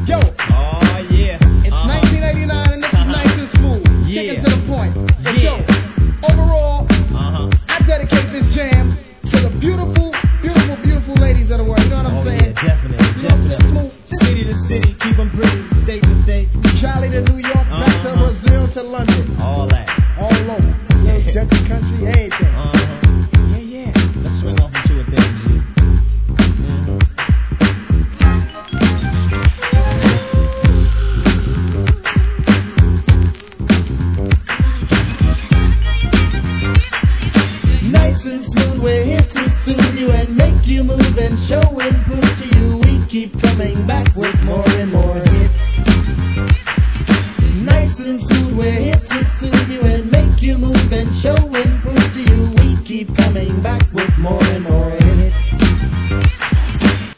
Yo. Oh, yeah. It's 1989 and this is nice and smooth. Yeah. Get it to the point. So, Yeah. yo, overall, I dedicate this jam to the beautiful, beautiful, beautiful ladies of the world. You know what I'm saying? Yeah, definitely. You know what I'm saying? Smooth. City to city, keep them pretty, state to state. Cali to New York, back to Brazil to London. All that. All over. Little Dutch country, everything. Yeah. Let's swing off into a thing, G. Nice and smooth, we're here to soothe you and make you move and show and prove to you we keep coming back with